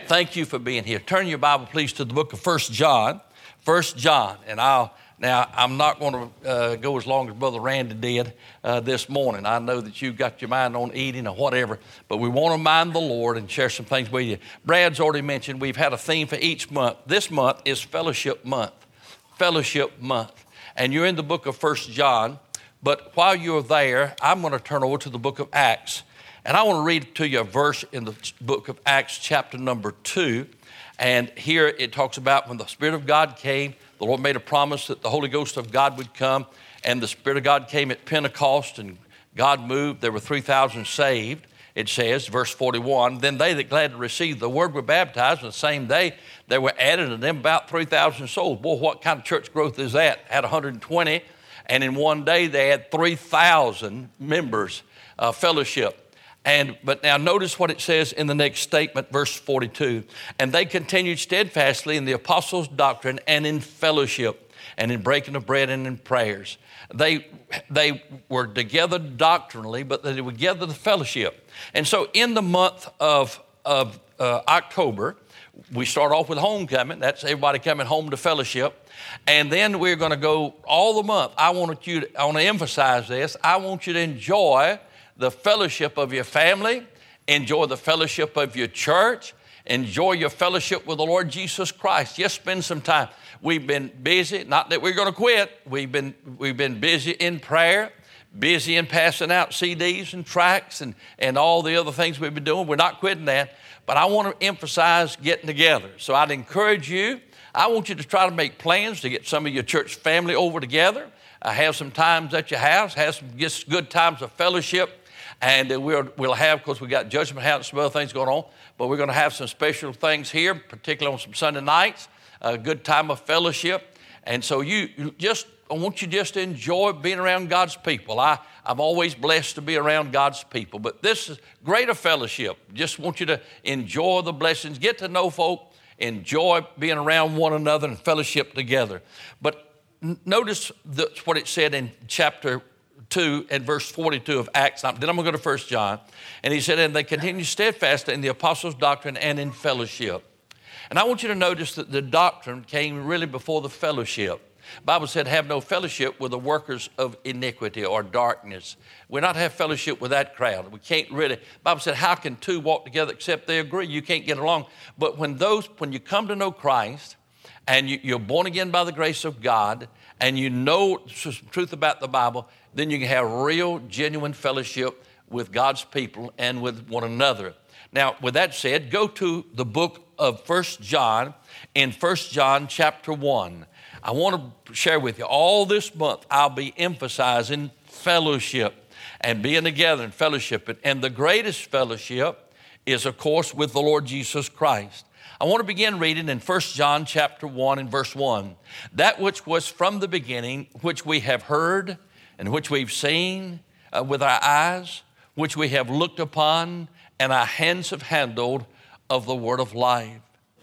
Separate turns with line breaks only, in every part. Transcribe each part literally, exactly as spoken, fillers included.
Thank you for being here. Turn your Bible, please, to the book of First John. First John. And I'll now, I'm not going to uh, go as long as Brother Randy did uh, this morning. I know that you've got your mind on eating or whatever, but we want to mind the Lord and share some things with you. Brad's already mentioned we've had a theme for each month. This month is Fellowship Month. Fellowship Month. And you're in the book of First John, but while you're there, I'm going to turn over to the book of Acts. And I want to read to you a verse in the book of Acts, chapter number two. And here it talks about when the Spirit of God came, the Lord made a promise that the Holy Ghost of God would come. And the Spirit of God came at Pentecost, and God moved. There were three thousand saved, it says, verse forty-one. Then they that gladly received the word were baptized. And the same day there were added to them about three thousand souls. Boy, what kind of church growth is that? Had one hundred twenty. And in one day they had three thousand members uh, fellowship. And, but now notice what it says in the next statement, verse forty-two. And they continued steadfastly in the apostles' doctrine and in fellowship and in breaking of bread and in prayers. They, they were together doctrinally, but they were together in fellowship. And so in the month of, of uh, October, we start off with homecoming. That's everybody coming home to fellowship. And then we're going to go all the month. I want you to, I want to emphasize this. I want you to enjoy the fellowship of your family, enjoy the fellowship of your church, enjoy your fellowship with the Lord Jesus Christ. Just spend some time. We've been busy, not that we're going to quit. We've been, we've been busy in prayer, busy in passing out C Ds and tracts and, and all the other things we've been doing. We're not quitting that, but I want to emphasize getting together. So I'd encourage you, I want you to try to make plans to get some of your church family over together, uh, have some times at your house, have some just good times of fellowship. And we'll, we'll have, of course, we got Judgment House and some other things going on, but we're going to have some special things here, particularly on some Sunday nights, a good time of fellowship. And so you, you just, I want you just to enjoy being around God's people. I, I'm always blessed to be around God's people, but this is greater fellowship. Just want you to enjoy the blessings, get to know folk, enjoy being around one another and fellowship together. But n- notice the, what it said in chapter two and verse forty-two of Acts. Then I'm going to go to First John. And he said, and they continue steadfast in the apostles' doctrine and in fellowship. And I want you to notice that the doctrine came really before the fellowship. The Bible said, have no fellowship with the workers of iniquity or darkness. We're not to have fellowship with that crowd. We can't really. The Bible said, how can two walk together except they agree? You can't get along. But when those, when you come to know Christ and you, you're born again by the grace of God and you know some truth about the Bible, then you can have real, genuine fellowship with God's people and with one another. Now, with that said, go to the book of First John in First John chapter one. I want to share with you, all this month I'll be emphasizing fellowship and being together in fellowship. And the greatest fellowship is, of course, with the Lord Jesus Christ. I want to begin reading in First John chapter one and verse one. That which was from the beginning, which we have heard and which we've seen uh, with our eyes, which we have looked upon, and our hands have handled of the word of life.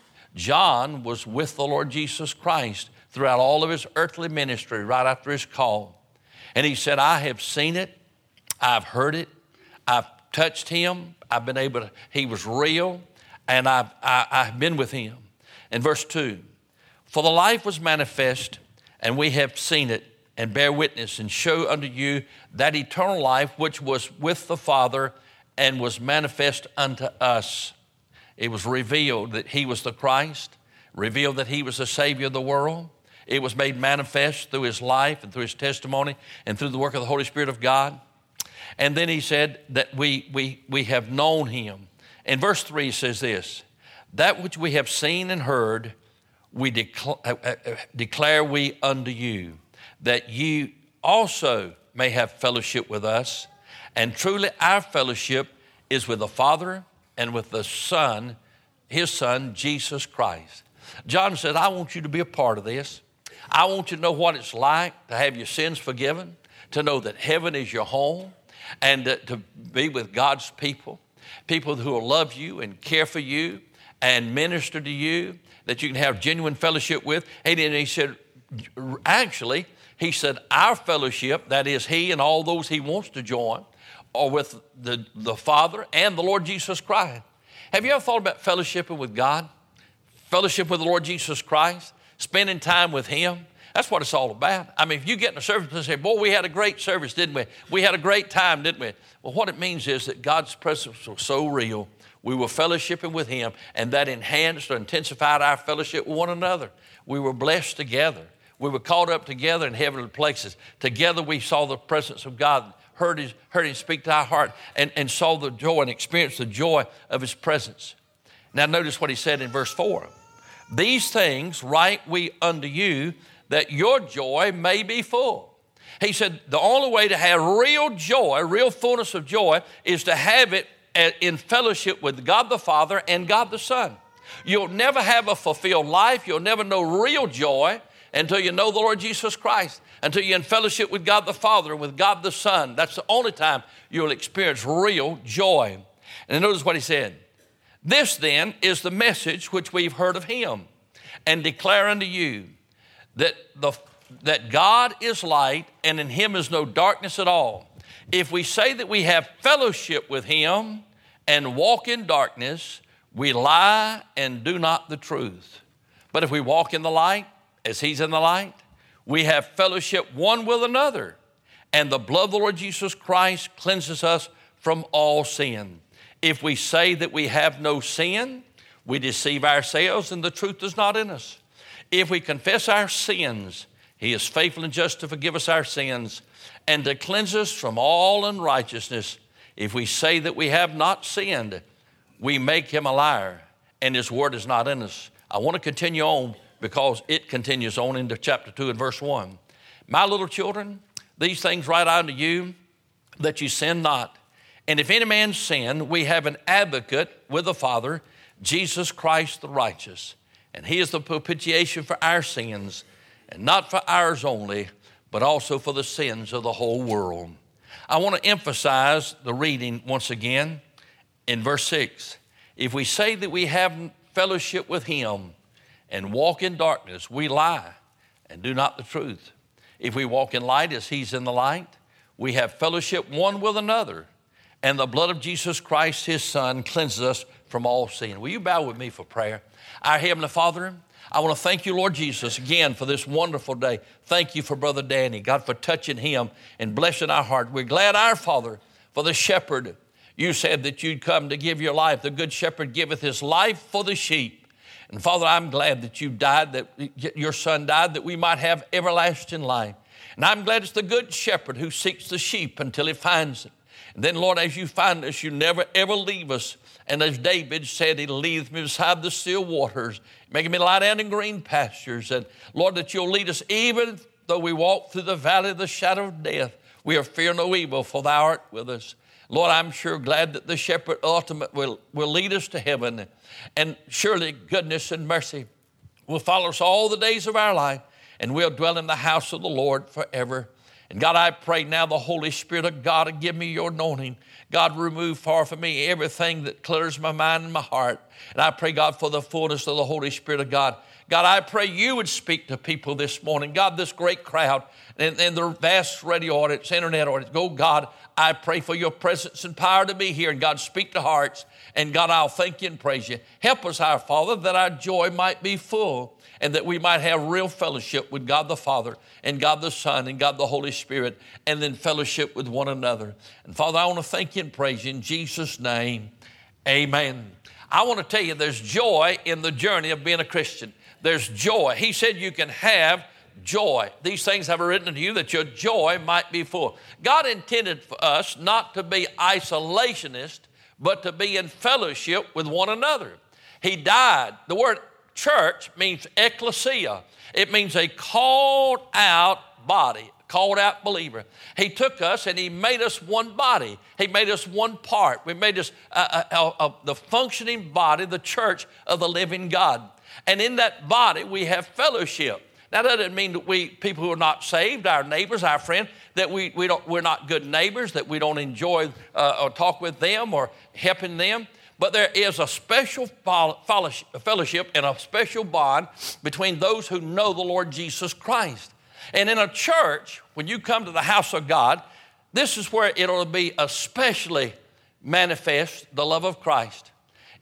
John was with the Lord Jesus Christ throughout all of his earthly ministry right after his call. And he said, I have seen it, I've heard it, I've touched him, I've been able to, he was real, and I've, I, I've been with him. In verse two, for the life was manifest, and we have seen it, and bear witness and show unto you that eternal life which was with the Father and was manifest unto us. It was revealed that he was the Christ, revealed that he was the Savior of the world. It was made manifest through his life and through his testimony and through the work of the Holy Spirit of God. And then he said that we, we, we have known him. In verse three says this, that which we have seen and heard, we declare, uh, uh, declare we unto you, that you also may have fellowship with us. And truly our fellowship is with the Father and with the Son, his Son, Jesus Christ. John said, I want you to be a part of this. I want you to know what it's like to have your sins forgiven, to know that heaven is your home, and to, to be with God's people, people who will love you and care for you and minister to you, that you can have genuine fellowship with. And then he said, actually, he said, our fellowship, that is he and all those he wants to join, are with the, the Father and the Lord Jesus Christ. Have you ever thought about fellowshipping with God? Fellowship with the Lord Jesus Christ? Spending time with Him? That's what it's all about. I mean, if you get in a service and say, boy, we had a great service, didn't we? We had a great time, didn't we? Well, what it means is that God's presence was so real. We were fellowshipping with Him, and that enhanced or intensified our fellowship with one another. We were blessed together. We were caught up together in heavenly places. Together we saw the presence of God, heard, his, heard Him speak to our heart, and, and saw the joy and experienced the joy of His presence. Now notice what He said in verse four. These things write we unto you, that your joy may be full. He said the only way to have real joy, real fullness of joy, is to have it in fellowship with God the Father and God the Son. You'll never have a fulfilled life. You'll never know real joy until you know the Lord Jesus Christ, until you're in fellowship with God the Father and with God the Son. That's the only time you'll experience real joy. And notice what He said. This then is the message which we've heard of Him, and declare unto you that the that God is light, and in Him is no darkness at all. If we say that we have fellowship with Him and walk in darkness, we lie and do not the truth. But if we walk in the light, as He's in the light, we have fellowship one with another, and the blood of the Lord Jesus Christ cleanses us from all sin. If we say that we have no sin, we deceive ourselves, and the truth is not in us. If we confess our sins, He is faithful and just to forgive us our sins and to cleanse us from all unrighteousness. If we say that we have not sinned, we make Him a liar, and His word is not in us. I want to continue on because it continues on into chapter two and verse one. My little children, these things write unto you, that you sin not. And if any man sin, we have an advocate with the Father, Jesus Christ the righteous. And He is the propitiation for our sins, and not for ours only, but also for the sins of the whole world. I want to emphasize the reading once again in verse six. If we say that we have fellowship with Him and walk in darkness, we lie and do not the truth. If we walk in light as He's in the light, we have fellowship one with another, and the blood of Jesus Christ, His Son, cleanses us from all sin. Will you bow with me for prayer? Our Heavenly Father, I want to thank you, Lord Jesus, again for this wonderful day. Thank you for Brother Danny, God, for touching him and blessing our heart. We're glad, our Father, for the shepherd. You said that you'd come to give your life. The good shepherd giveth his life for the sheep. And Father, I'm glad that you died, that your Son died, that we might have everlasting life. And I'm glad it's the good shepherd who seeks the sheep until he finds it. And then, Lord, as you find us, you never, ever leave us. And as David said, He leadeth me beside the still waters, making me lie down in green pastures. And Lord, that you'll lead us even though we walk through the valley of the shadow of death. We are fear no evil, for thou art with us. Lord, I'm sure glad that the shepherd ultimate will, will lead us to heaven. And surely goodness and mercy will follow us all the days of our life. And we'll dwell in the house of the Lord forever. And God, I pray now the Holy Spirit of God to give me your anointing. God, remove far from me everything that clutters my mind and my heart. And I pray, God, for the fullness of the Holy Spirit of God. God, I pray you would speak to people this morning. God, this great crowd and, and the vast radio audience, internet audience. Go, God, I pray for your presence and power to be here. And God, speak to hearts. And God, I'll thank you and praise you. Help us, our Father, that our joy might be full and that we might have real fellowship with God the Father and God the Son and God the Holy Spirit, and then fellowship with one another. And Father, I want to thank you and praise you in Jesus' name. Amen. I want to tell you there's joy in the journey of being a Christian. There's joy. He said you can have joy. These things have I written to you that your joy might be full. God intended for us not to be isolationist, but to be in fellowship with one another. He died. The word church means ecclesia. It means a called out body, called out believer. He took us and He made us one body. He made us one part. We made us uh, uh, uh, the functioning body, the church of the living God. And in that body, we have fellowship. Now, that doesn't mean that we, people who are not saved, our neighbors, our friends, that we, we don't, we're not good neighbors, that we don't enjoy uh, or talk with them or helping them. But there is a special fellowship and a special bond between those who know the Lord Jesus Christ. And in a church, when you come to the house of God, this is where it'll be especially manifest the love of Christ.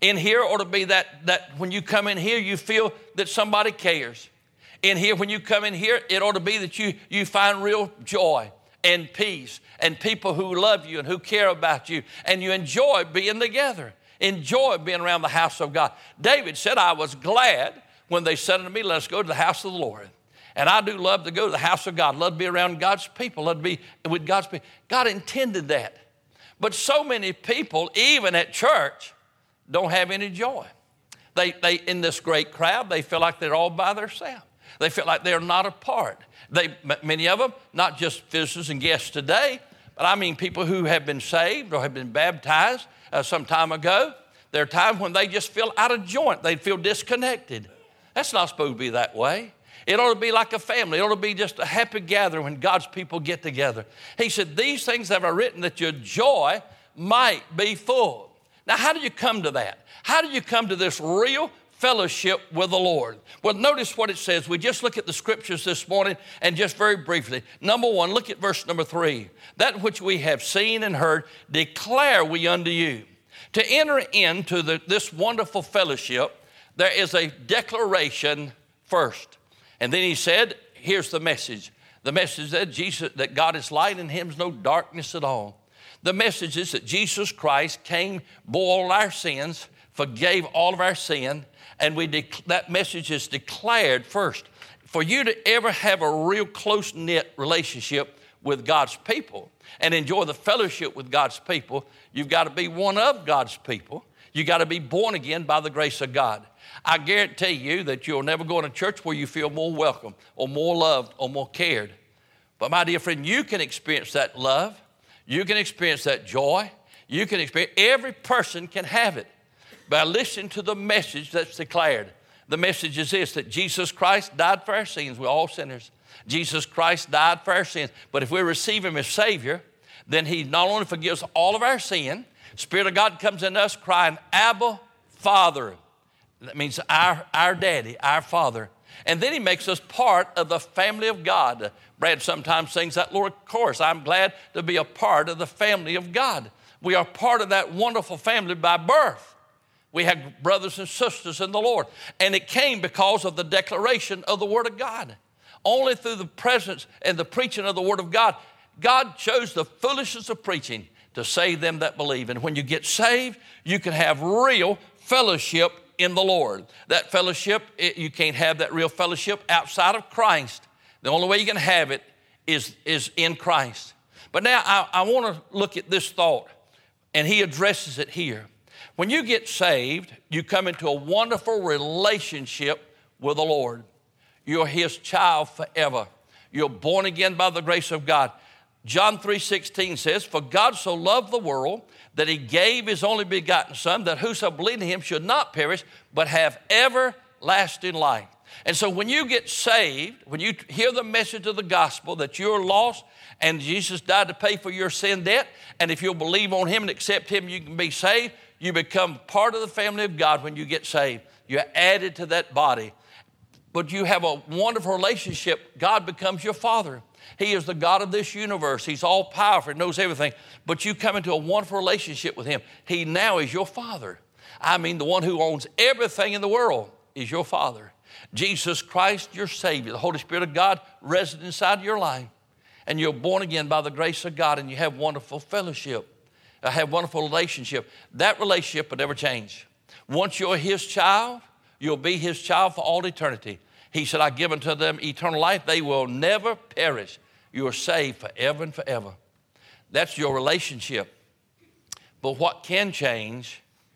In here ought to be that, that when you come in here, you feel that somebody cares. In here, when you come in here, it ought to be that you, you find real joy and peace and people who love you and who care about you, and you enjoy being together, enjoy being around the house of God. David said, I was glad when they said unto me, let us go to the house of the Lord. And I do love to go to the house of God, love to be around God's people, love to be with God's people. God intended that. But so many people, even at church, don't have any joy. They, they, in this great crowd, they feel like they're all by themselves. They feel like they're not a part. They, many of them, not just visitors and guests today, but I mean people who have been saved or have been baptized uh, some time ago. There are times when they just feel out of joint. They feel disconnected. That's not supposed to be that way. It ought to be like a family. It ought to be just a happy gathering when God's people get together. He said, these things have I written that your joy might be full. Now, how do you come to that? How do you come to this real fellowship with the Lord? Well, notice what it says. We just look at the scriptures this morning and just very briefly. Number one, look at verse number three. That which we have seen and heard, declare we unto you. To enter into the, this wonderful fellowship, there is a declaration first. And then he said, here's the message. The message that Jesus, that God is light and in him is no darkness at all. The message is that Jesus Christ came, bore all our sins, forgave all of our sin, and we dec- that message is declared first. For you to ever have a real close-knit relationship with God's people and enjoy the fellowship with God's people, you've got to be one of God's people. You've got to be born again by the grace of God. I guarantee you that you'll never go in a church where you feel more welcome or more loved or more cared. But my dear friend, you can experience that love. You can experience that joy. You can experience, every person can have it by listening to the message that's declared. The message is this, that Jesus Christ died for our sins. We're all sinners. Jesus Christ died for our sins. But if we receive him as Savior, then he not only forgives all of our sin, Spirit of God comes in us crying, Abba, Father. That means our, our daddy, our Father. And then he makes us part of the family of God. Brad sometimes sings that Lord chorus. I'm glad to be a part of the family of God. We are part of that wonderful family by birth. We have brothers and sisters in the Lord. And it came because of the declaration of the Word of God. Only through the presence and the preaching of the Word of God, God chose the foolishness of preaching to save them that believe. And when you get saved, you can have real fellowship in the Lord. That fellowship, it, you can't have that real fellowship outside of Christ. The only way you can have it is, is in Christ. But now I, I want to look at this thought, and he addresses it here. When you get saved, you come into a wonderful relationship with the Lord. You're his child forever. You're born again by the grace of God. John three sixteen says, for God so loved the world that he gave his only begotten Son, that whoso believed in him should not perish, but have everlasting life. And so when you get saved, when you hear the message of the gospel that you're lost and Jesus died to pay for your sin debt, and if you'll believe on him and accept him, you can be saved, you become part of the family of God when you get saved. You're added to that body. But you have a wonderful relationship. God becomes your Father. He is the God of this universe. He's all powerful, knows everything. But you come into a wonderful relationship with him. He now is your Father. I mean, the one who owns everything in the world is your Father. Jesus Christ, your Savior. The Holy Spirit of God resident inside your life. And you're born again by the grace of God, and you have wonderful fellowship. I have wonderful relationship. That relationship will never change. Once you're his child, you'll be his child for all eternity. He said, I give unto them eternal life. They will never perish. You are saved forever and forever. That's your relationship. But what can change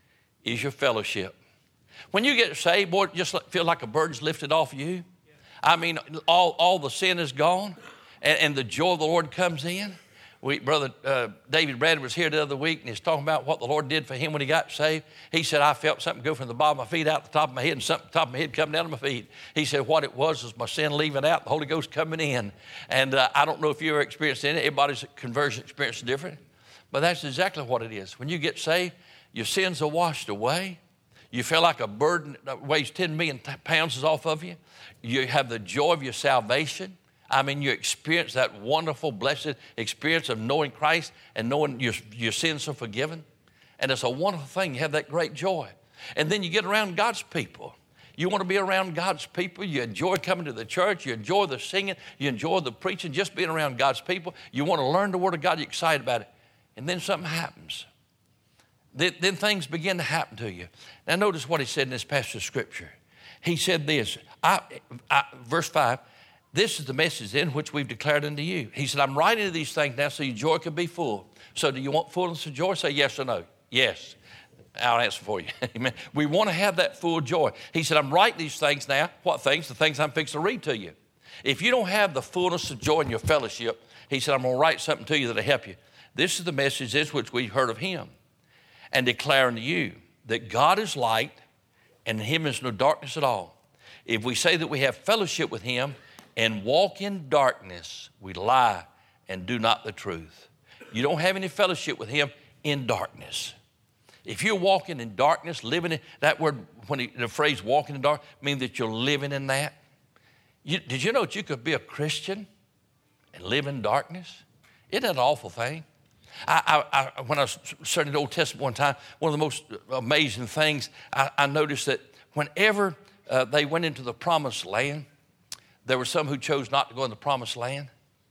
is your fellowship. When you get saved, boy, it just feel like a burden's lifted off you. I mean, all, all the sin is gone, and, and the joy of the Lord comes in. We, Brother uh, David Brad was here the other week, and he's talking about what the Lord did for him when he got saved. He said, I felt something go from the bottom of my feet out the top of my head, and something top of my head come down to my feet. He said what it was was my sin leaving out, the Holy Ghost coming in. And uh, I don't know if you ever experienced it. Everybody's conversion experience is different. But that's exactly what it is. When you get saved, your sins are washed away. You feel like a burden that weighs ten million pounds is off of you. You have the joy of your salvation. I mean, you experience that wonderful, blessed experience of knowing Christ and knowing your, your sins are forgiven. And it's a wonderful thing. You have that great joy. And then you get around God's people. You want to be around God's people. You enjoy coming to the church. You enjoy the singing. You enjoy the preaching, just being around God's people. You want to learn the Word of God. You're excited about it. And then something happens. Then, then things begin to happen to you. Now notice what he said in this passage of Scripture. He said this, I, I, verse five, this is the message in which we've declared unto you. He said, I'm writing these things now so your joy can be full. So do you want fullness of joy? Say yes or no. Yes. I'll answer for you. Amen. We want to have that full joy. He said, I'm writing these things now. What things? The things I'm fixing to read to you. If you don't have the fullness of joy in your fellowship, he said, I'm going to write something to you that'll help you. This is the message this which we heard of him and declare unto you that God is light and in him is no darkness at all. If we say that we have fellowship with him and walk in darkness, we lie and do not the truth. You don't have any fellowship with him in darkness. If you're walking in darkness, living in that word, when he, the phrase walking in dark, means that you're living in that. You, did you know that you could be a Christian and live in darkness? Isn't that an awful thing? I, I, I, when I was studying the Old Testament one time, one of the most amazing things, I, I noticed that whenever uh, they went into the promised land, there were some who chose not to go in the promised land,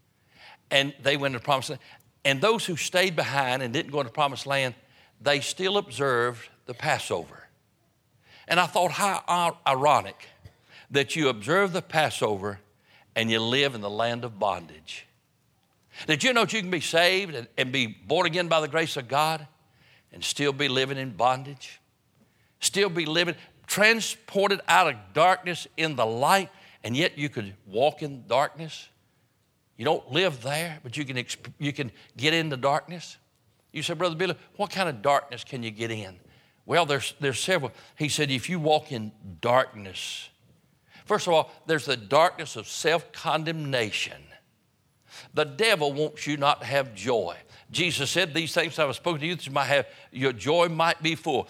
and they went into the promised land. And those who stayed behind and didn't go into the promised land, they still observed the Passover. And I thought, how ironic that you observe the Passover and you live in the land of bondage. Did you know that you can be saved and, and be born again by the grace of God and still be living in bondage? Still be living, transported out of darkness in the light, and yet you could walk in darkness? You don't live there, but you can, exp- you can get into darkness? You said, Brother Billy, what kind of darkness can you get in? Well, there's, there's several. He said, if you walk in darkness, first of all, there's the darkness of self-condemnation. The devil wants you not to have joy. Jesus said, these things I have spoken to you, that you might have, your joy might be full.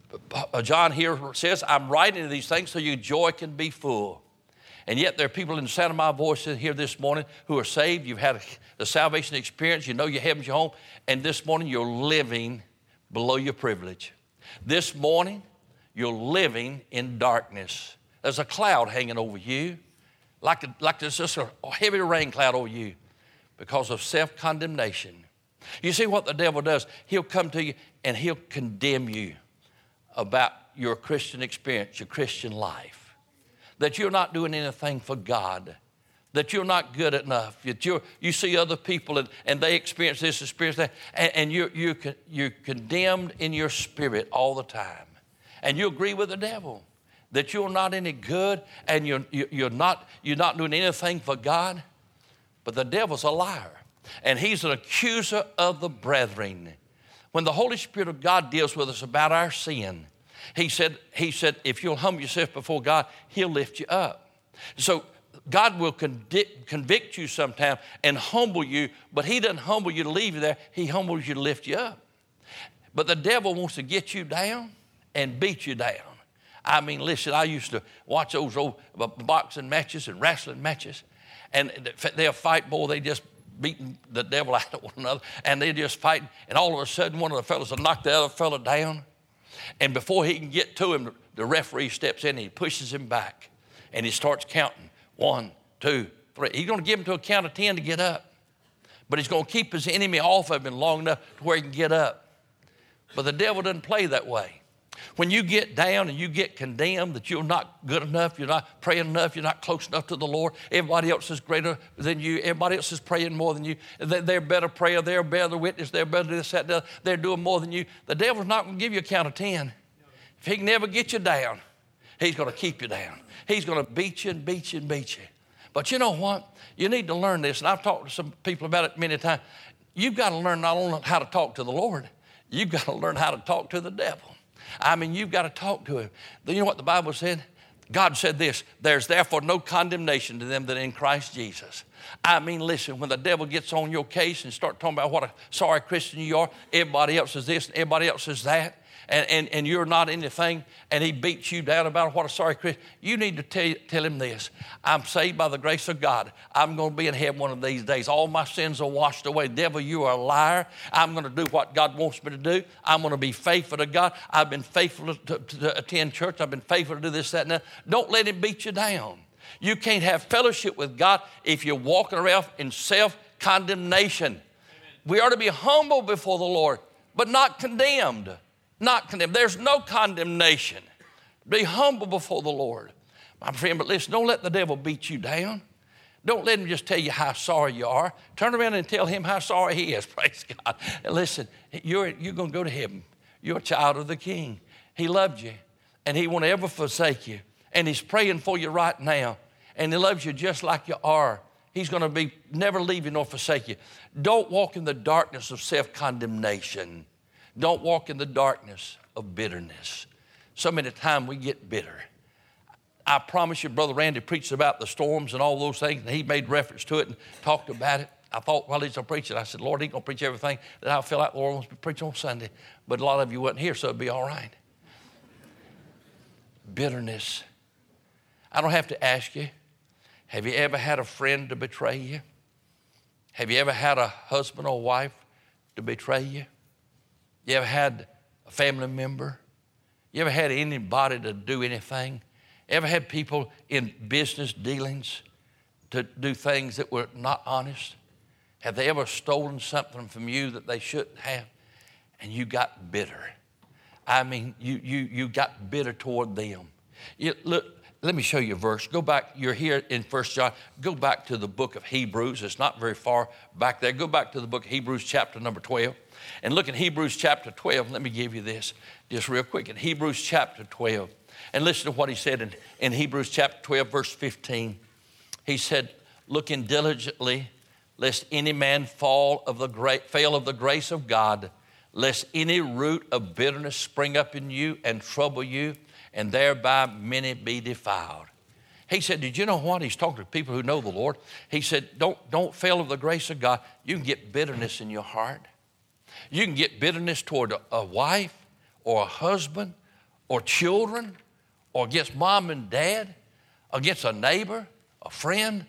John here says, I'm writing these things so your joy can be full. And yet there are people in the sound of my voice here this morning who are saved. You've had the salvation experience. You know your heaven's your home. And this morning you're living below your privilege. This morning you're living in darkness. There's a cloud hanging over you, like, a, like there's just a heavy rain cloud over you because of self-condemnation. You see what the devil does? He'll come to you and he'll condemn you about your Christian experience, your Christian life. That you're not doing anything for God, that you're not good enough, that you're, you see other people and, and they experience this, experience that, and, and you're, you're, you're condemned in your spirit all the time. And you agree with the devil that you're not any good and you're, you're, not, you're not doing anything for God. But the devil's a liar, and he's an accuser of the brethren. When the Holy Spirit of God deals with us about our sin, He said, he said, if you'll humble yourself before God, he'll lift you up. So God will convict, convict you sometime and humble you, but he doesn't humble you to leave you there. He humbles you to lift you up. But the devil wants to get you down and beat you down. I mean, listen, I used to watch those old boxing matches and wrestling matches, and they'll fight, boy, they just beating the devil out of one another, and they just fighting, and all of a sudden one of the fellows will knock the other fellow down. And before he can get to him, the referee steps in and he pushes him back. And he starts counting. One, two, three. He's going to give him to a count of ten to get up. But he's going to keep his enemy off of him long enough to where he can get up. But the devil doesn't play that way. When you get down and you get condemned that you're not good enough, you're not praying enough, you're not close enough to the Lord, everybody else is greater than you, everybody else is praying more than you, they're better prayer, they're better witness, they're better this, that, that, they're doing more than you. The devil's not going to give you a count of ten. If he can never get you down, he's going to keep you down. He's going to beat you and beat you and beat you. But you know what? You need to learn this, and I've talked to some people about it many times. You've got to learn not only how to talk to the Lord, you've got to learn how to talk to the devil. I mean, you've got to talk to him. You know what the Bible said? God said this, there's therefore no condemnation to them that are in Christ Jesus. I mean, listen, when the devil gets on your case and start talking about what a sorry Christian you are, everybody else is this and everybody else is that, and, and, and you're not anything, and he beats you down about what a sorry Christian, you need to tell, tell him this. I'm saved by the grace of God. I'm going to be in heaven one of these days. All my sins are washed away. Devil, you are a liar. I'm going to do what God wants me to do. I'm going to be faithful to God. I've been faithful to, to, to attend church. I've been faithful to do this, that, and that. Don't let him beat you down. You can't have fellowship with God if you're walking around in self-condemnation. Amen. We are to be humble before the Lord, but not condemned. Not condemned. There's no condemnation. Be humble before the Lord. My friend, but listen, don't let the devil beat you down. Don't let him just tell you how sorry you are. Turn around and tell him how sorry he is. Praise God. And listen, you're, you're going to go to heaven. You're a child of the King. He loved you, and he won't ever forsake you. And he's praying for you right now. And he loves you just like you are. He's going to be never leave you nor forsake you. Don't walk in the darkness of self-condemnation. Don't walk in the darkness of bitterness. So many times we get bitter. I promise you, Brother Randy preached about the storms and all those things, and he made reference to it and talked about it. I thought while he's going to preach it, I said, Lord, he's going to preach everything that I feel like the Lord wants me to preach on Sunday. But a lot of you wasn't here, so it'd be all right. Bitterness. I don't have to ask you, have you ever had a friend to betray you? Have you ever had a husband or wife to betray you? You ever had a family member? You ever had anybody to do anything? Ever had people in business dealings to do things that were not honest? Have they ever stolen something from you that they shouldn't have? And you got bitter. I mean, you you you got bitter toward them. You, look, let me show you a verse. Go back. You're here in First John. Go back to the book of Hebrews. It's not very far back there. Go back to the book of Hebrews chapter number twelve. And look at Hebrews chapter twelve. Let me give you this just real quick. In Hebrews chapter twelve. And listen to what he said in, in Hebrews chapter twelve, verse fifteen. He said, looking diligently, lest any man fall of the great, fail of the grace of God, lest any root of bitterness spring up in you and trouble you, and thereby many be defiled. He said, did you know what? He's talking to people who know the Lord. He said, don't, don't fail of the grace of God. You can get bitterness in your heart. You can get bitterness toward a, a wife or a husband or children or against mom and dad, against a neighbor, a friend.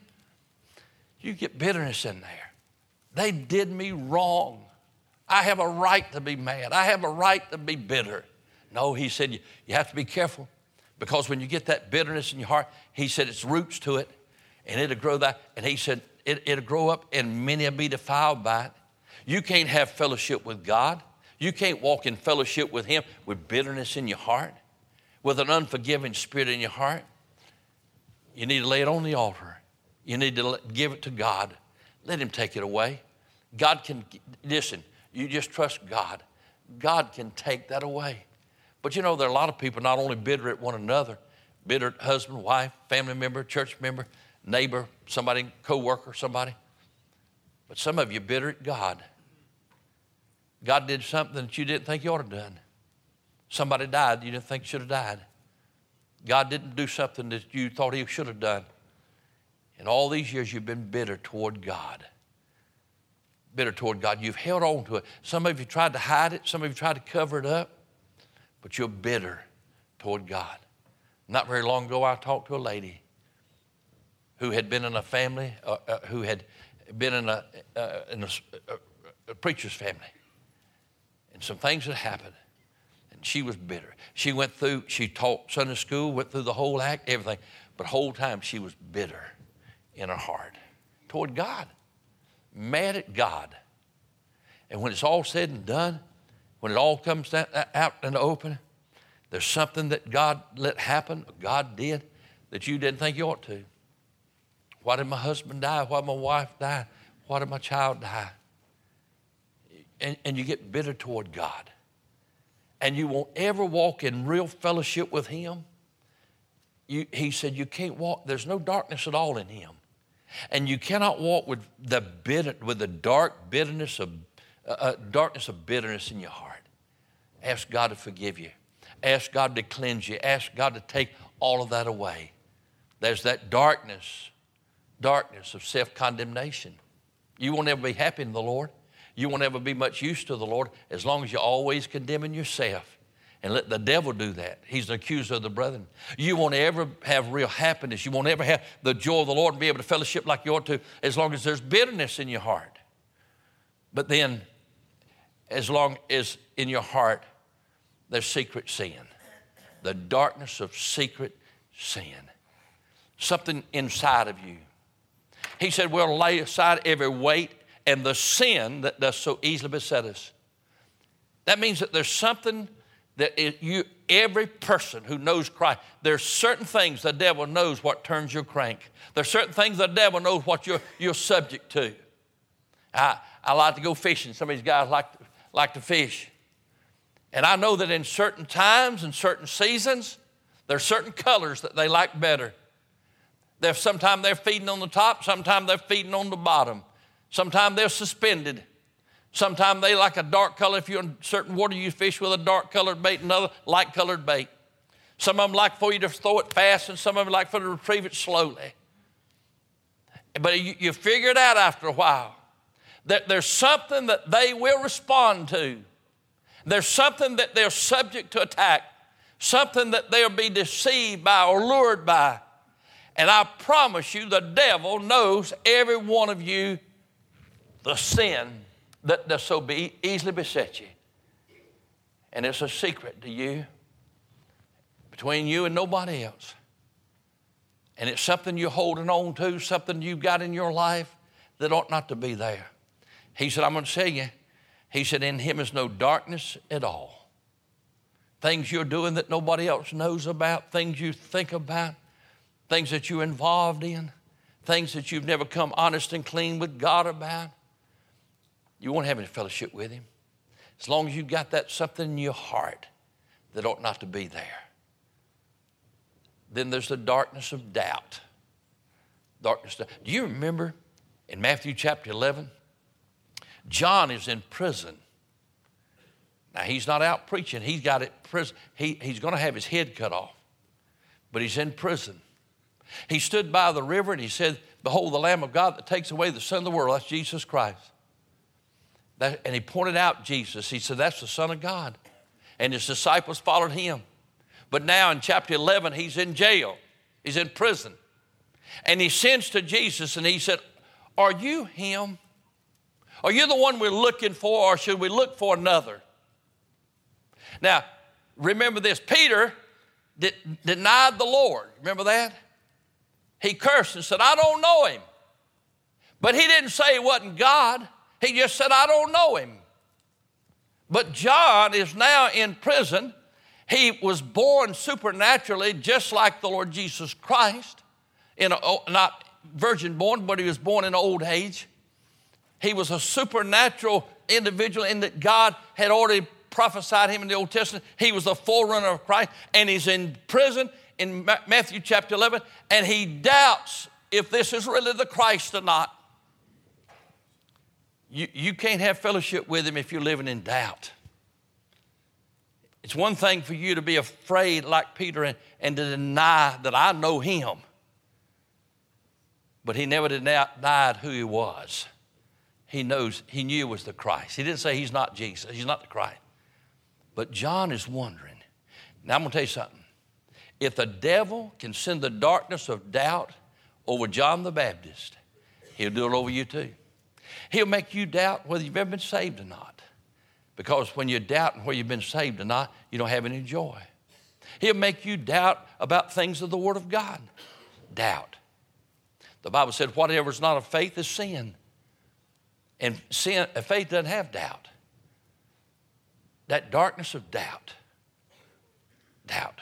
You get bitterness in there. They did me wrong. I have a right to be mad. I have a right to be bitter. No, he said, you, you have to be careful, because when you get that bitterness in your heart, he said it's roots to it, and it'll grow that. And he said it, it'll grow up, and many will be defiled by it. You can't have fellowship with God. You can't walk in fellowship with him with bitterness in your heart, with an unforgiving spirit in your heart. You need to lay it on the altar. You need to give it to God. Let him take it away. God can, listen, you just trust God. God can take that away. But you know, there are a lot of people not only bitter at one another, bitter at husband, wife, family member, church member, neighbor, somebody, co-worker, somebody. But some of you bitter at God. God did something that you didn't think you ought to have done. Somebody died you didn't think should have died. God didn't do something that you thought he should have done. And all these years you've been bitter toward God. Bitter toward God. You've held on to it. Some of you tried to hide it. Some of you tried to cover it up. But you're bitter toward God. Not very long ago, I talked to a lady who had been in a family, uh, uh, who had been in, a, uh, in a, a, a preacher's family. And some things had happened. And she was bitter. She went through, she taught Sunday school, went through the whole act, everything. But the whole time she was bitter in her heart toward God. Mad at God. And when it's all said and done, when it all comes out in the open, there's something that God let happen, God did, that you didn't think you ought to. Why did my husband die? Why did my wife die? Why did my child die? And, and you get bitter toward God. And you won't ever walk in real fellowship with him. You, he said you can't walk, there's no darkness at all in him. And you cannot walk with the bitter, with the dark bitterness of uh, uh, darkness of bitterness in your heart. Ask God to forgive you. Ask God to cleanse you. Ask God to take all of that away. There's that darkness, darkness of self-condemnation. You won't ever be happy in the Lord. You won't ever be much use to the Lord as long as you're always condemning yourself. and let the devil do that. He's the accuser of the brethren. You won't ever have real happiness. You won't ever have the joy of the Lord and be able to fellowship like you ought to as long as there's bitterness in your heart. But then, as long as in your heart there's secret sin, the darkness of secret sin, something inside of you. He said, we'll lay aside every weight and the sin that does so easily beset us. That means that there's something that it, you, every person who knows Christ, there's certain things the devil knows what turns your crank. There's certain things the devil knows what you're, you're subject to. I, I like to go fishing. Some of these guys like, like to fish. And I know that in certain times and certain seasons, there's certain colors that they like better. There's, sometimes they're feeding on the top, sometimes they're feeding on the bottom. Sometimes they're suspended. Sometimes they like a dark color. If you're in certain water, you fish with a dark colored bait, another light colored bait. Some of them like for you to throw it fast, and some of them like for you to retrieve it slowly. But you, you figure it out after a while that there's something that they will respond to. There's something that they're subject to attack, something that they'll be deceived by or lured by. And I promise you, the devil knows every one of you the sin that does so be easily beset you. And it's a secret to you, between you and nobody else. And it's something you're holding on to, something you've got in your life that ought not to be there. He said, I'm going to tell you, he said, in him is no darkness at all. Things you're doing that nobody else knows about, things you think about, things that you're involved in, things that you've never come honest and clean with God about. You won't have any fellowship with him. As long as you've got that something in your heart that ought not to be there. Then there's the darkness of doubt. Darkness. Do you remember in Matthew chapter eleven? John is in prison. Now, he's not out preaching. He's got it prison. He, he's going to have his head cut off. But he's in prison. He stood by the river and he said, behold, the Lamb of God that takes away the sin of the world. That's Jesus Christ. That, and he pointed out Jesus. He said, that's the Son of God. And his disciples followed him. But now in chapter eleven, he's in jail. He's in prison. And he sends to Jesus and he said, are you him? Are you the one we're looking for, or should we look for another? Now, remember this. Peter de- denied the Lord. Remember that? He cursed and said, I don't know him. But he didn't say it wasn't God. He just said, I don't know him. But John is now in prison. He was born supernaturally just like the Lord Jesus Christ. In a, not virgin born, but he was born in old age. He was a supernatural individual in that God had already prophesied him in the Old Testament. He was the forerunner of Christ, and he's in prison in Matthew chapter eleven, and he doubts if this is really the Christ or not. You, you can't have fellowship with him if you're living in doubt. It's one thing for you to be afraid like Peter and, and to deny that I know him. But he never denied who he was. He knows, he knew it was the Christ. He didn't say he's not Jesus, he's not the Christ. But John is wondering. Now I'm going to tell you something. If the devil can send the darkness of doubt over John the Baptist, he'll do it over you too. He'll make you doubt whether you've ever been saved or not. Because when you doubt whether you've been saved or not, you don't have any joy. He'll make you doubt about things of the Word of God. Doubt. The Bible said whatever is not of faith is sin. And sin, faith doesn't have doubt. That darkness of doubt. Doubt.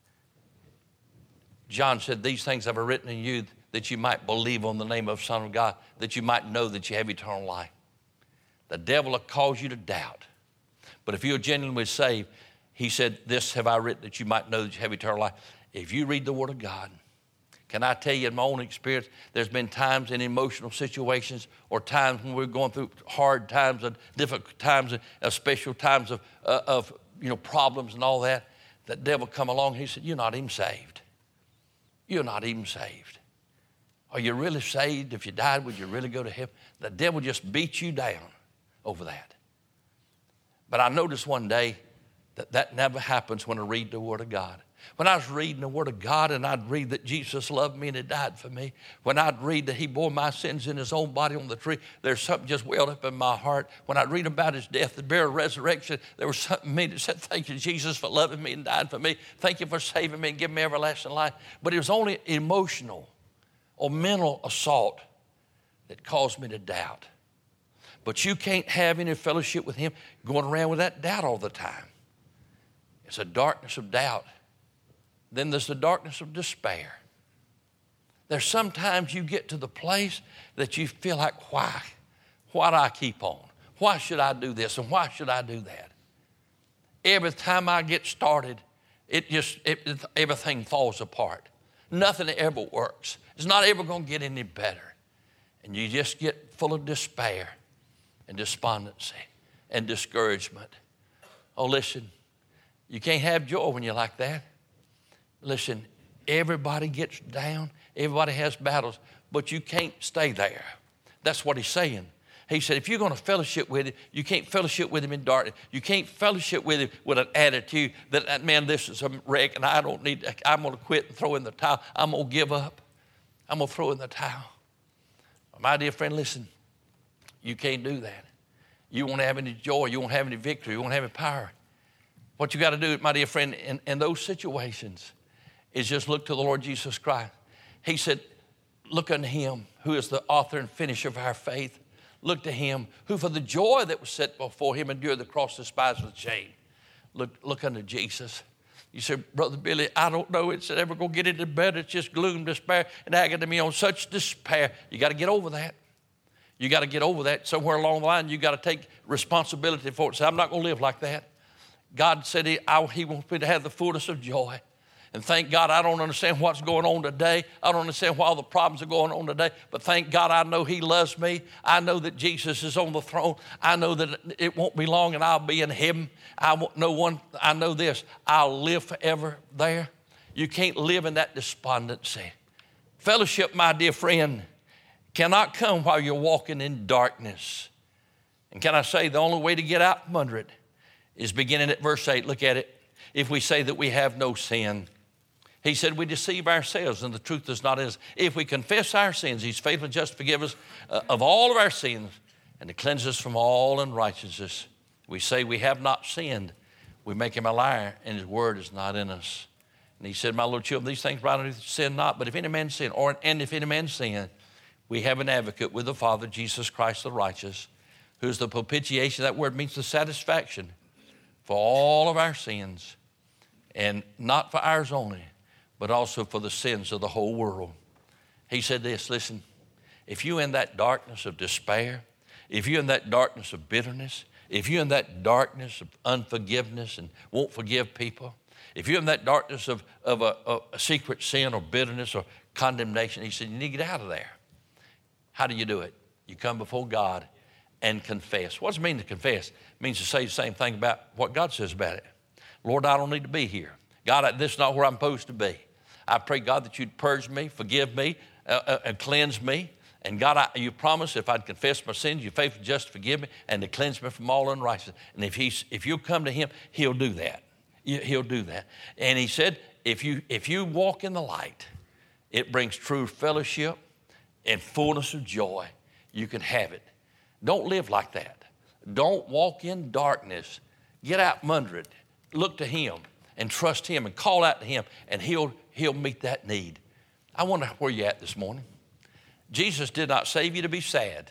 John said, these things have I written in you that you might believe on the name of the Son of God, that you might know that you have eternal life. The devil will cause you to doubt. But if you're genuinely saved, he said, this have I written that you might know that you have eternal life. If you read the Word of God, can I tell you in my own experience, there's been times in emotional situations or times when we're going through hard times and difficult times and uh, special times of, uh, of you know, problems and all that, that devil come along and he said, you're not even saved. You're not even saved. Are you really saved? If you died, would you really go to heaven? The devil just beat you down over that. But I noticed one day, that that never happens when I read the Word of God. When I was reading the Word of God and I'd read that Jesus loved me and He died for me, when I'd read that He bore my sins in His own body on the tree, there's something just welled up in my heart. When I'd read about His death, the burial, resurrection, there was something in me that said, thank you, Jesus, for loving me and dying for me. Thank you for saving me and giving me everlasting life. But it was only emotional or mental assault that caused me to doubt. But you can't have any fellowship with Him going around with that doubt all the time. It's a darkness of doubt. Then there's the darkness of despair. There's sometimes you get to the place that you feel like, why? Why do I keep on? Why should I do this and why should I do that? Every time I get started, it just, it, it, everything falls apart. Nothing ever works. It's not ever going to get any better. And you just get full of despair and despondency and discouragement. Oh, listen, you can't have joy when you're like that. Listen, everybody gets down. Everybody has battles, but you can't stay there. That's what he's saying. He said, if you're going to fellowship with him, you can't fellowship with him in darkness. You can't fellowship with him with an attitude that, man, this is a wreck and I don't need, I'm going to quit and throw in the towel. I'm going to give up. I'm going to throw in the towel. My dear friend, listen, you can't do that. You won't have any joy. You won't have any victory. You won't have any power. What you got to do, my dear friend, in, in those situations is just look to the Lord Jesus Christ. He said, look unto Him who is the author and finisher of our faith. Look to Him who for the joy that was set before Him endured the cross, despised with shame. Look, look unto Jesus. You said, Brother Billy, I don't know it's ever going to get any better. It's just gloom, despair, and agony on such despair. You got to get over that. You got to get over that. Somewhere along the line, you got to take responsibility for it. Say, I'm not going to live like that. God said he, I, he wants me to have the fullness of joy. And thank God I don't understand what's going on today. I don't understand why all the problems are going on today. But thank God I know He loves me. I know that Jesus is on the throne. I know that it won't be long and I'll be in heaven. I won't know one. I know this. I'll live forever there. You can't live in that despondency. Fellowship, my dear friend, cannot come while you're walking in darkness. And can I say the only way to get out from under it is beginning at verse eight. Look at it. If we say that we have no sin, He said we deceive ourselves and the truth is not in us. If we confess our sins, He's faithful and just to forgive us uh, of all of our sins and to cleanse us from all unrighteousness. We say we have not sinned. We make Him a liar and His word is not in us. And He said, my little children, these things write unto you, sin not. But if any man sin, or and if any man sin, we have an advocate with the Father, Jesus Christ the righteous, who is the propitiation. That word means the satisfaction for all of our sins, and not for ours only, but also for the sins of the whole world. He said this, listen, if you're in that darkness of despair, if you're in that darkness of bitterness, if you're in that darkness of unforgiveness and won't forgive people, if you're in that darkness of, of a, a secret sin or bitterness or condemnation, he said, you need to get out of there. How do you do it? You come before God and confess. What does it mean to confess? It means to say the same thing about what God says about it. Lord, I don't need to be here. God, this is not where I'm supposed to be. I pray, God, that you'd purge me, forgive me, uh, uh, and cleanse me. And God, I, you promised if I'd confess my sins, you're faithful just to forgive me and to cleanse me from all unrighteousness. And if he's, if you'll come to Him, He'll do that. He'll do that. And He said, if you, if you walk in the light, it brings true fellowship and fullness of joy. You can have it. Don't live like that. Don't walk in darkness. Get out from under it. Look to Him and trust Him and call out to Him, and He'll, he'll meet that need. I wonder where you're at this morning. Jesus did not save you to be sad.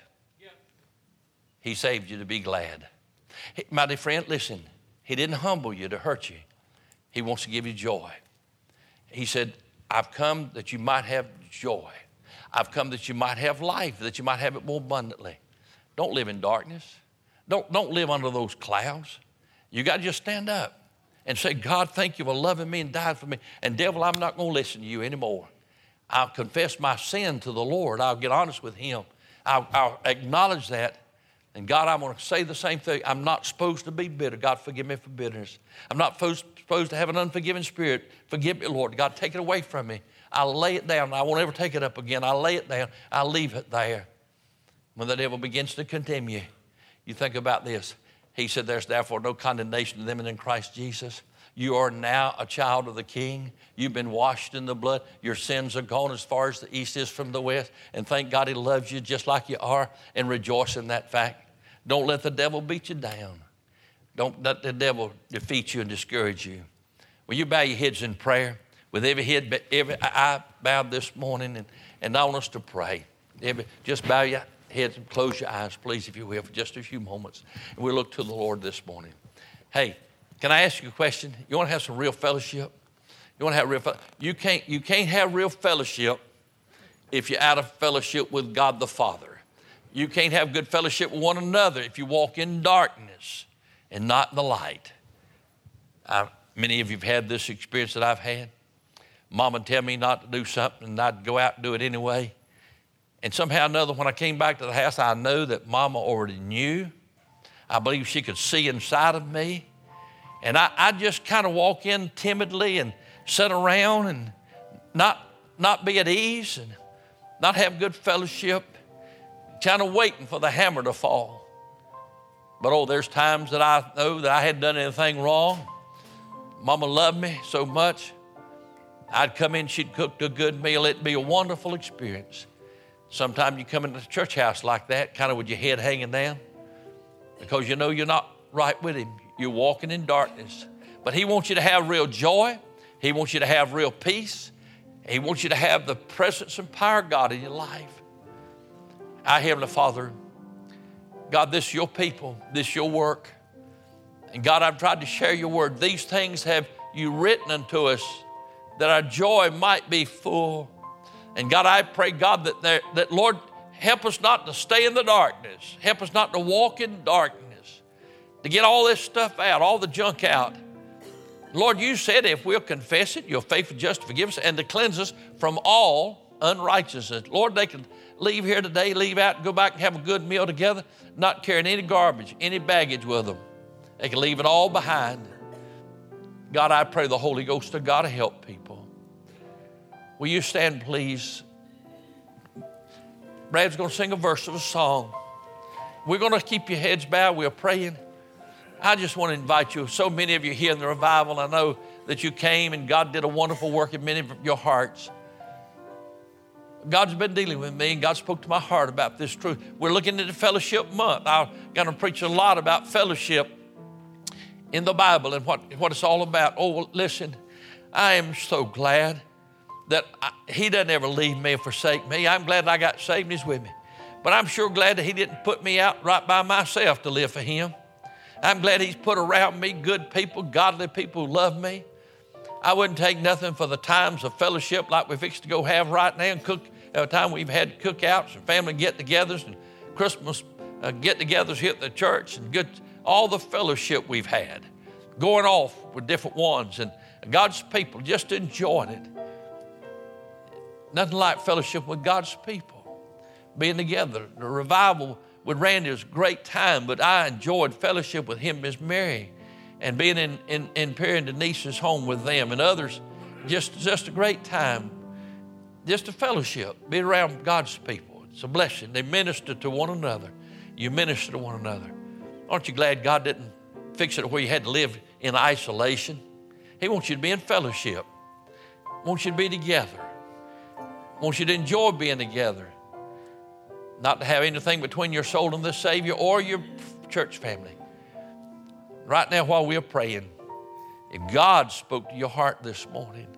He saved you to be glad. My dear friend, listen, He didn't humble you to hurt you. He wants to give you joy. He said, I've come that you might have joy. I've come that you might have life, that you might have it more abundantly. Don't live in darkness. Don't, don't live under those clouds. You got to just stand up and say, God, thank you for loving me and dying for me. And devil, I'm not going to listen to you anymore. I'll confess my sin to the Lord. I'll get honest with Him. I'll, I'll acknowledge that. And God, I'm going to say the same thing. I'm not supposed to be bitter. God, forgive me for bitterness. I'm not supposed, supposed to have an unforgiving spirit. Forgive me, Lord. God, take it away from me. I'll lay it down. I won't ever take it up again. I'll lay it down. I'll leave it there. When the devil begins to condemn you, you think about this. He said, there's therefore no condemnation to them in Christ Jesus. You are now a child of the King. You've been washed in the blood. Your sins are gone as far as the east is from the west. And thank God he loves you just like you are, and rejoice in that fact. Don't let the devil beat you down. Don't let the devil defeat you and discourage you. Will you bow your heads in prayer? With every head, every eye bowed this morning, and, and I want us to pray. Every, just bow your heads and close your eyes, please, if you will, for just a few moments. And we'll look to the Lord this morning. Hey, can I ask you a question? You want to have some real fellowship? You want to have real fellowship? You can't, you can't have real fellowship if you're out of fellowship with God the Father. You can't have good fellowship with one another if you walk in darkness and not in the light. I, many of you have had this experience that I've had. Mom would tell me not to do something, and I'd go out and do it anyway. And somehow or another, when I came back to the house, I know that Mama already knew. I believe she could see inside of me. And I, I just kind of walk in timidly and sit around and not, not be at ease and not have good fellowship, kind of waiting for the hammer to fall. But, oh, there's times that I know that I hadn't done anything wrong. Mama loved me so much. I'd come in, she'd cook a good meal. It'd be a wonderful experience. Sometimes you come into the church house like that, kind of with your head hanging down, because you know you're not right with him. You're walking in darkness. But he wants you to have real joy. He wants you to have real peace. He wants you to have the presence and power of God in your life. Our Heavenly Father, God, this is your people. This is your work. And God, I've tried to share your word. These things have you written unto us, that our joy might be full. And God, I pray, God, that, there, that Lord, help us not to stay in the darkness. Help us not to walk in darkness, to get all this stuff out, all the junk out. Lord, you said if we'll confess it, you're faithful just to forgive us and to cleanse us from all unrighteousness. Lord, they can leave here today, leave out, and go back and have a good meal together, not carrying any garbage, any baggage with them. They can leave it all behind. God, I pray the Holy Ghost of God to help people. Will you stand, please? Brad's going to sing a verse of a song. We're going to keep your heads bowed. We're praying. I just want to invite you. So many of you here in the revival, I know that you came and God did a wonderful work in many of your hearts. God's been dealing with me, and God spoke to my heart about this truth. We're looking at the fellowship month. I'm going to preach a lot about fellowship in the Bible and what, what it's all about. Oh, well, listen, I am so glad that I, he doesn't ever leave me or forsake me. I'm glad I got saved and he's with me. But I'm sure glad that he didn't put me out right by myself to live for him. I'm glad he's put around me good people, godly people who love me. I wouldn't take nothing for the times of fellowship like we're fixing to go have right now, and cook. Every time we've had cookouts and family get-togethers and Christmas uh, get-togethers here at the church, and good, all the fellowship we've had, going off with different ones, and God's people just enjoying it. Nothing like fellowship with God's people, being together. The revival with Randy was a great time, but I enjoyed fellowship with him and Miss Mary, and being in, in, in Perry and Denise's home with them and others. Just, just a great time. Just a fellowship, being around God's people. It's a blessing. They minister to one another. You minister to one another. Aren't you glad God didn't fix it where you had to live in isolation? He wants you to be in fellowship. He wants you to be together. He wants you to enjoy being together. Not to have anything between your soul and the Savior or your church family. Right now while we're praying, if God spoke to your heart this morning,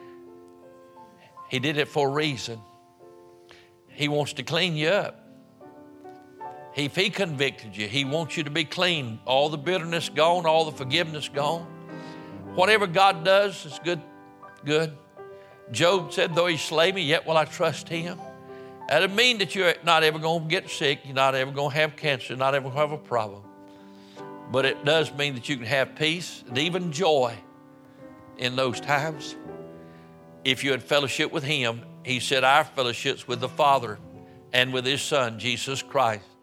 he did it for a reason. He wants to clean you up. If he convicted you, he wants you to be clean. All the bitterness gone, all the forgiveness gone. Whatever God does is good. Good. Job said, though he slay me, yet will I trust him. That doesn't mean that you're not ever going to get sick. You're not ever going to have cancer. You're not ever going to have a problem. But it does mean that you can have peace and even joy in those times. If you had fellowship with him, he said our fellowship's with the Father and with his Son, Jesus Christ.